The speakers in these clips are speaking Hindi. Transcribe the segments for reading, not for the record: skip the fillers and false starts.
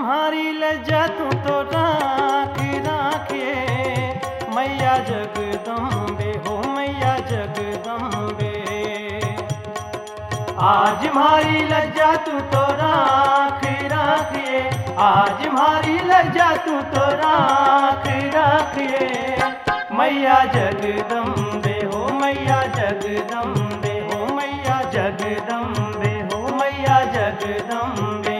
तुम्हारी लज्जा तू तो राख राखिए मैया जगदम्बे हो मैया जगदम्बे। आज हमारी लज्जा तू तो राख राखिए, आज हमारी लज्जा तू तो राख राखिए मैया जगदम्बे हो मैया जगदम्बे हो मैया जगदम्बे हो मैया जगदम्बे।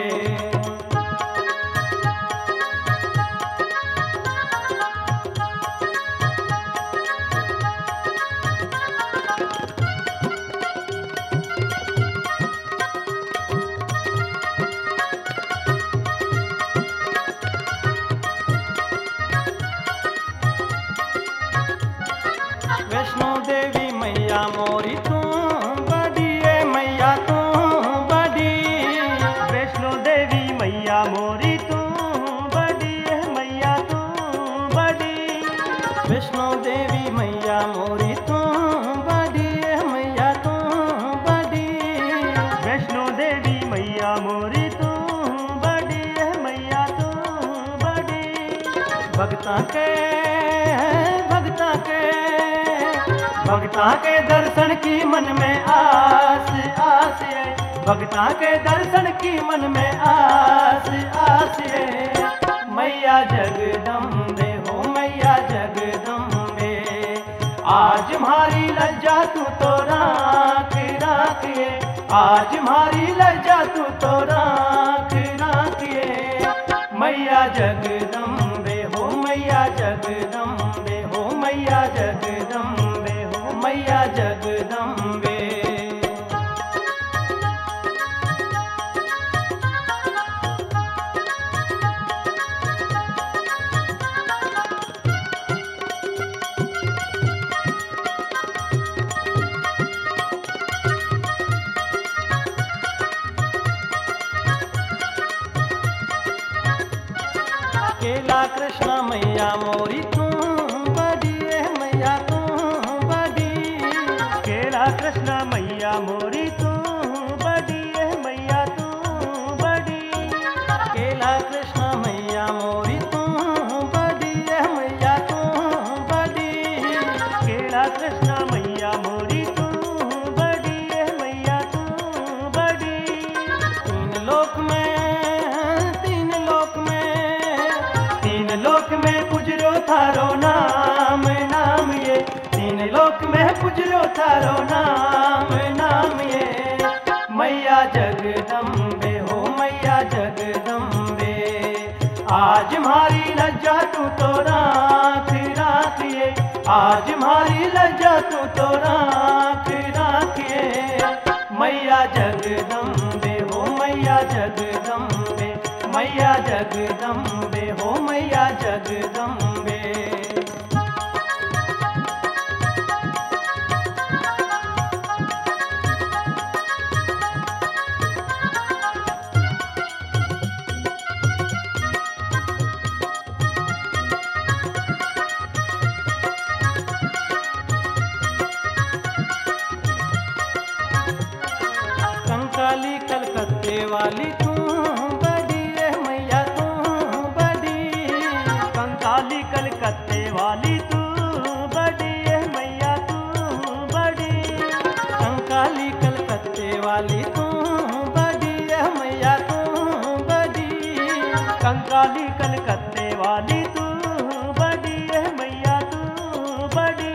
वैष्णो देवी मैया मोरी तू बड़ी है मैया तू बड़ी। वैष्णो देवी मैया मोरी तू बड़ी है मैया तू बड़ी। वैष्णो देवी मैया मोरी तू बड़ी है मैया तू बड़ी। वैष्णो देवी मैया मोरी तू बड़ी है मैया तू बड़ी। भगता के दर्शन की मन में आस आस है। भगता के दर्शन की मन में आस आस है मैया जगदम्बे हो मैया जगदम्बे। आज हमारी लज्जा तू तो राख राखिए, आज हमारी लज्जा तू तो राख राखिए मैया जगदम्बे हो मैया जगदम्बे हो मैया जगदम्बे हो मैया जगदम्बे। केला कृष्ण मैया मोरी तू बड़ी है मैया तू बड़ी। केला कृष्ण मैया मोरी तू बड़ी है मैया तू बड़ी। केला कृष्ण मैया मोरी तू बड़ी है मैया तू बड़ी। केला कृष्ण मैया मोरी तू बड़ी है मैया तू बड़ी। तीन लोक में पुजरो थारो नाम नाम ये। तीन लोक में पुजरो थारो नाम नाम ये मैया जगदम्बे हो मैया जगदम्बे। आज हमारी लज्जा तू तो राख राखिए, आज हमारी लज्जा तू तो राख राखिए मैया जगदम्बे हो मैया जगदम्बे मैया जगदम्बे हो मैया जगदम्बे। कंकाली कलकत्ते वाली तू बड़ी है मैया तू बड़ी। कंकाली कलकत्ते वाली तू बड़ी है मैया तू बड़ी। कंकाली कलकत्ते वाली तू बड़ी है मैया तू बड़ी। कंकाली कलकत्ते वाली तू बड़ी है मैया तू बड़ी।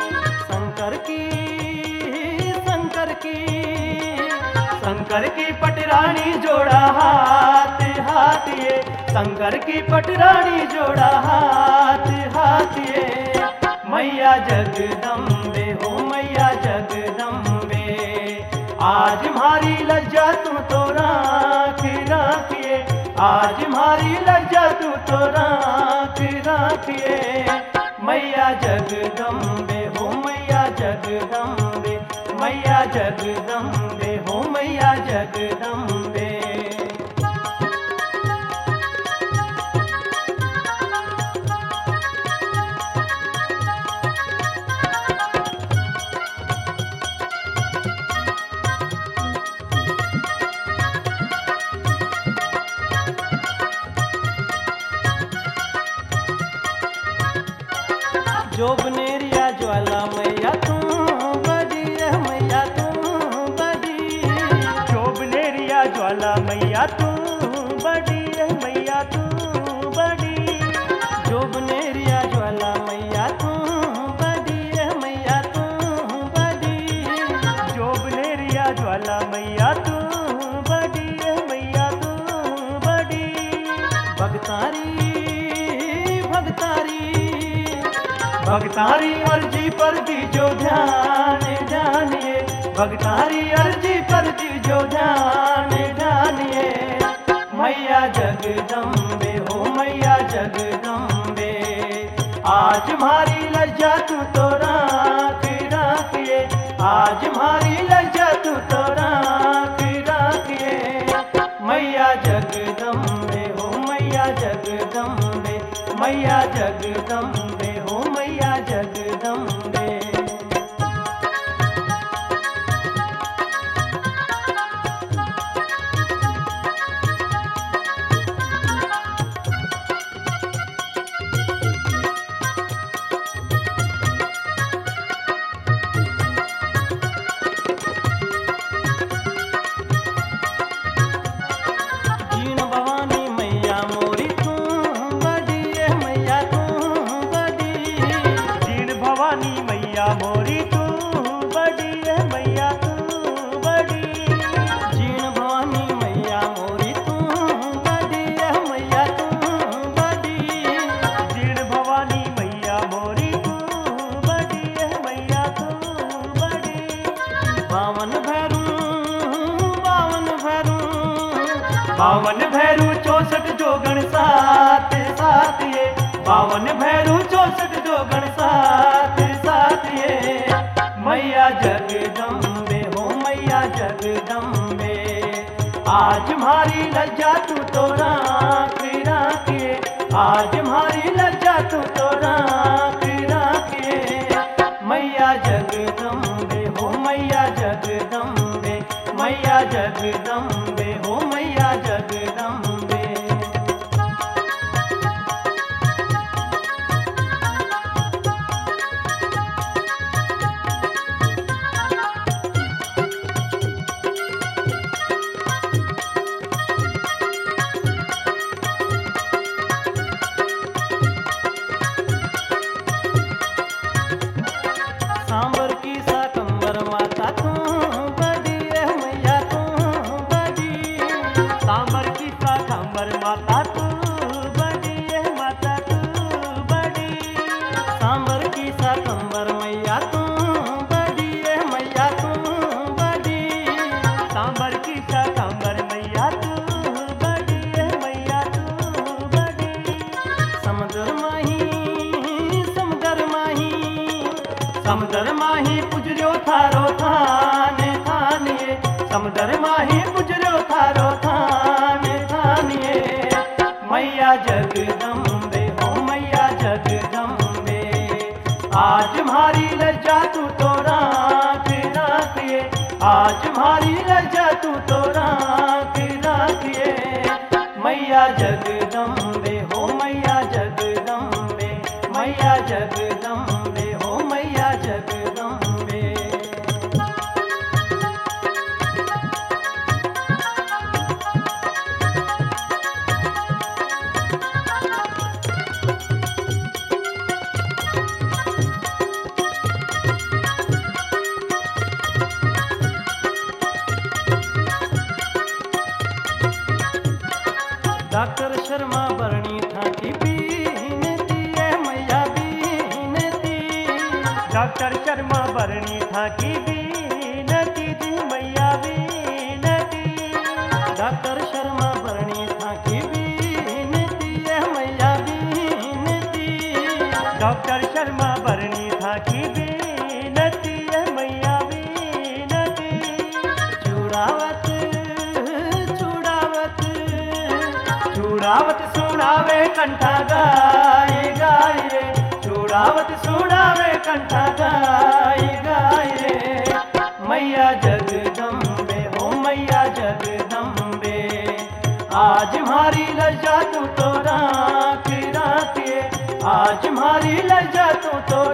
शंकर की पटरानी जोड़ा हाथ हाथ ये। शंकर की पटरानी जोड़ा हाथ हाथ ये मैया जगदम्बे हो मैया जगदम्बे। आज हमारी लज्जा तू तो राख राखिए, आज हमारी लज्जा तू तो राख राखिए मैया जगदम्बे हो मैया जगदम्बे मैया जगदम्बे हो मैया जगदम्बे। जोबनेरिया ज्वाला मैया तू बड़ी है मैया तू बड़ी। जोबनेरिया ज्वाला मैया तू बड़ी है मैया तू बड़ी। जोबनेरिया ज्वाला मैया तू बड़ी है मैया तू बड़ी। जोबनेरिया ज्वाला मैया तू बड़ी है मैया तू बड़ी। भगतारी भगतारी भगतारी अर्जी पर दीजो ध्यान जानिए। भगतारी अर्जी पर दीजो ध्यान जानिए। मैया जगदम्बे हो मैया जगदम्बे, आज मारी लज्जा तू तो राख राखिए। आज मारी लज्जा तू तो राख राखिए। मैया जगदम्बे हो मैया जगदम्बे, मैया जगदम्बे हो मैया जगदम्बे। जीण भवानी मैया मोरी तू बड़ी है मैया तू बड़ी। जीण भवानी मैया मोरी तू बड़ी है मैया तू बड़ी। जीण भवानी मैया मोरी तू बड़ी है मैया तू बड़ी। जीण भवानी मैया मोरी तू बड़ी है मैया तू बड़ी। बावन भैरू बावन भैरू बावन भैरू 64 जोगण साथ साथ ये। बावन भैरू 64 जोगण साथ साथ ये। मैया जगदम्बे हो मैया जगदम्बे, आज मारी लज्जा तू तो राख राखिए। आज मारी लज्जा तू तो राख राखिए। मैया जगदम्बे हो मैया जगदम्बे, मैया जगदम्बे हो मैया जगदम्बे। सांबर की साकंबर माता तू बड़ी है मैया तू बड़ी। सांबर की साकंबर माता तू बड़ी है माता तू बड़ी। सांबर की साकंबर मैया तू बड़ी है मैया तू बड़ी। सांबर की साकंबर मैया तू बड़ी है मैया तू बड़ी। समुद्र माही समुद्र माही समुद्र माही पुजरो थारो थाने थानिए। समुद्र माही पुजरो थारो थाने थानिए। मैया जगदम्बे हो मैया जगदम्बे, आज मारी लज्जा तू तो राख राखिए। आज मारी लज्जा तू तो राख राखिए। मैया जगदम्बे हो मैया जगदम्बे, मैया जगदम्बे हो मैया जगदम्बे। डॉक्टर शर्मा बरनी था की बीनती है मैया बीनती। डॉक्टर शर्मा बरनी था की बीनती थी मैया बीनती। डॉक्टर शर्मा बरनी था की बीनती है मैया बीनती। डॉक्टर शर्मा बरनी था की बीनती है मैया बीनती। चूड़ावत चूड़ावत चूड़ावत सुनावे कंठा गाय गाय रे। चूड़ावत सुनावे कंठा गाय गाय रे। मैया जगदम्बे हो मैया जगदम्बे, आज मारी लज्जा तू तो राख राखिए। आज मारी लज्जा तू ऊंचो